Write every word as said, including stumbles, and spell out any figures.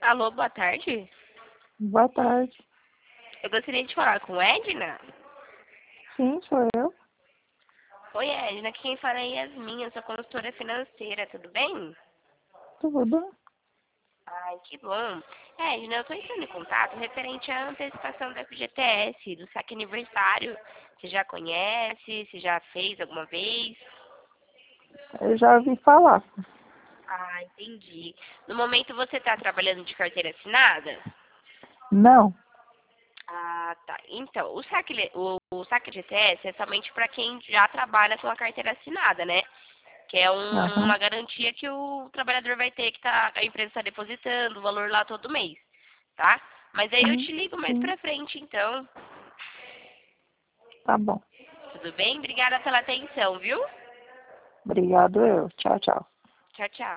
Alô, boa tarde. Boa tarde. Eu gostaria de falar com Edna. Sim, sou eu. Oi, Edna. Aqui quem fala é Yasmin, eu sou consultora financeira, tudo bem? Tudo? Ai, que bom. Edna, eu estou entrando em contato referente à antecipação do F G T S, do saque aniversário. Você já conhece? Você já fez alguma vez? Eu já ouvi falar. Ah, entendi. No momento você está trabalhando de carteira assinada? Não. Ah, tá. Então, o saque, le- o, o saque de G T S é somente para quem já trabalha com a carteira assinada, né? Que é um- Aham. uma garantia que o trabalhador vai ter que tá, a empresa está depositando o valor lá todo mês, tá? Mas aí eu Sim, te ligo mais sim. pra frente, então. Tá bom. Tudo bem? Obrigada pela atenção, viu? Obrigado eu. Tchau, tchau. Tchau, tchau.